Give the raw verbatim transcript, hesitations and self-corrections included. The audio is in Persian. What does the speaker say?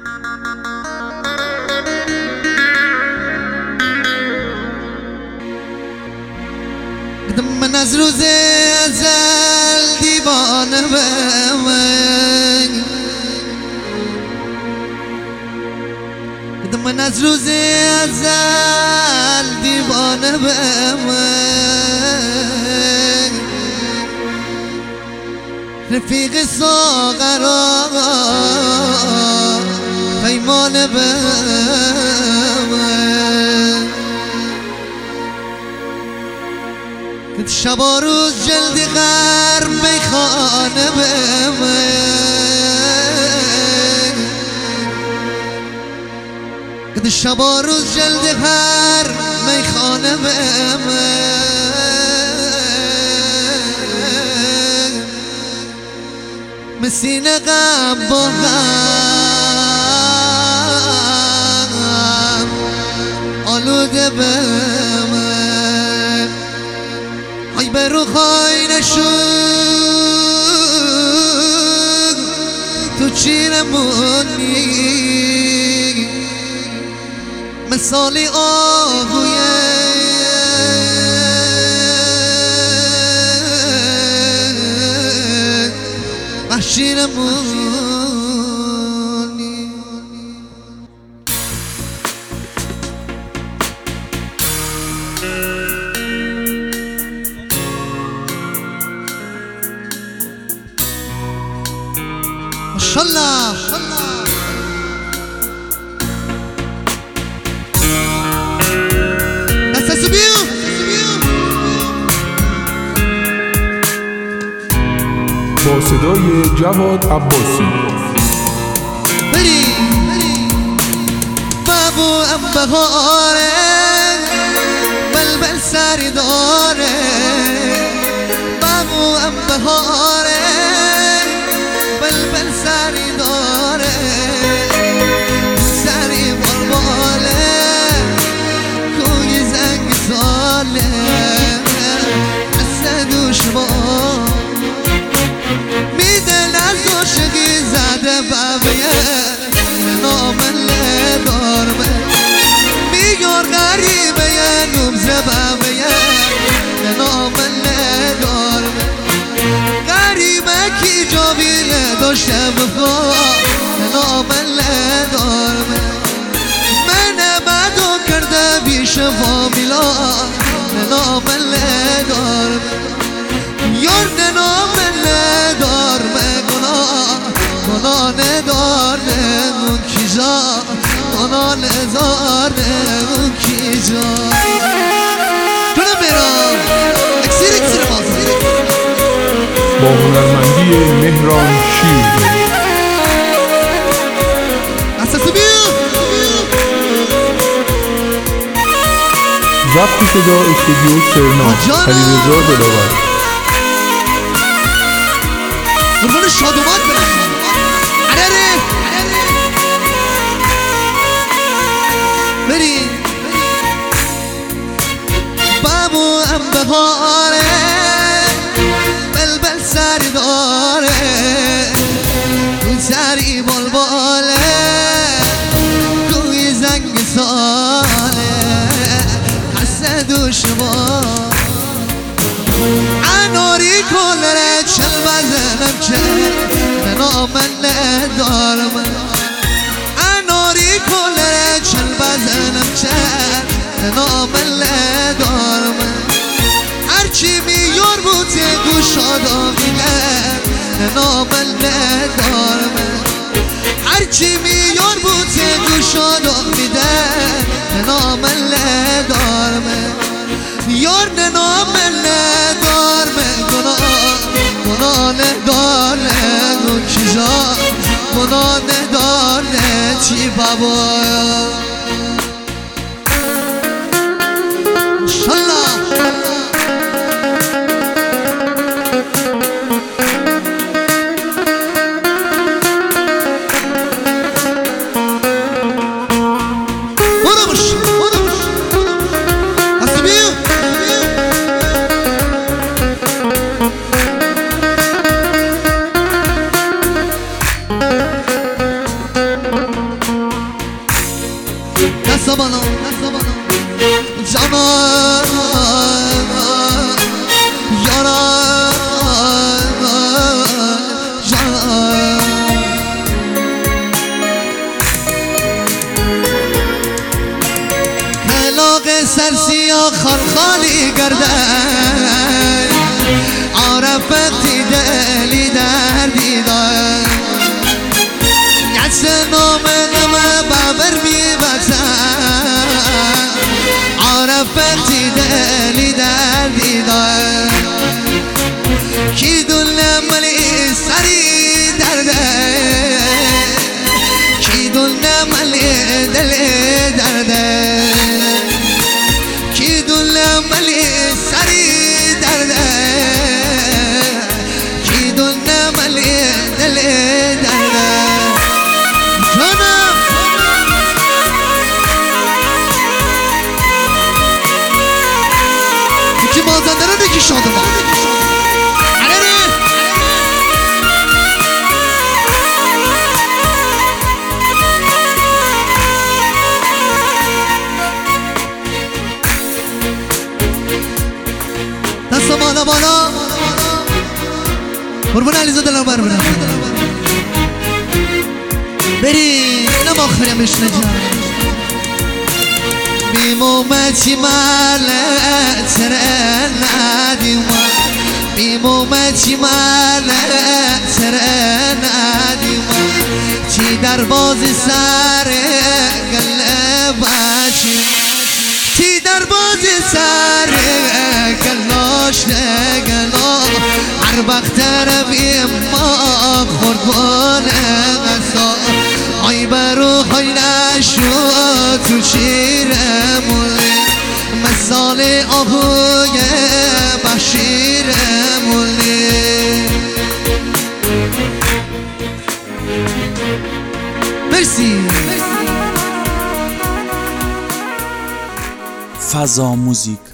من از روز ازل دیوانه من من از روز ازل دیوانه من رفیق ساغرا پیمانه من شب و روز جلدی غرب میخانه به من شب و روز جلدی غرب میخانه به من مسینه غم با غم آلوده به من ای برو خواهی نشد تو چی نمونی مثالی آهویه وحشی نمونی ماشاءالله دست بیو با صدای جواد عباسی بری بابو ام بهاره بلبل سری داره بابو ام بهاره بلبل سری داره سری بالباله کوی زنگ ساله دست دوشمان میده نز عاشقی زده بابیه نامله دارمه میگار غریبه نوبزه بابیه نامله دارمه غریبه کی جاویله داشته بخوا نامله دارمه من بدو کرده بیش فامیلا نامله دارمه یار نامله دارمه گناه گناه نداره اون کی جا گناه نداره اون کی جا کنم بیرام اکسیر اکسیر بازی با هنرمندی مهران شیر اساس بیو ضبط صدا استودیو سرنا علیرضا دلاور قربان شادومان برم عراره بری بابو ام بهاره بلبل سری داره اون سری بالباله کوی زنگ ساله خسته دوشمان اناری کلره چل بزنم چه نامن ندارم اناری کلره چل بزنم چه نامن ندارم هرچی میار بوده گوشادا میگه نامن ندارم هرچی میار بوده گوشادا میده نامن ندارم یار نامن ندارم گناه گناه نداره اون چیزا گناه نداره چی بابا انشالله دستا بالا جانان یاران جانان کلاغ سرسیا خالخالی گردن عرفتی دلی در دیدن یس نام نمه بابر بی بسن عرفتی دلی در دیدن کی دل ملی سری درده کی دل ملی دل درده کی دل ملی سری درده کی دل ملی دل درده جانم یکی مازندران یکی شادمان دست بالا بالا قربون علیزا دلم بر برم بریم اینم آخریم بشنه جان بیمومتی ماله سره ندیما بیمومتی ماله سره ندیما چی در بازی سره گله باشی چی در بازی سره گلاش نگلا هر وقت رویم ما خوربانه غصا آی برو های نشو تو شیرمون مثال آهوی بشیرمون مرسی فضا موزیک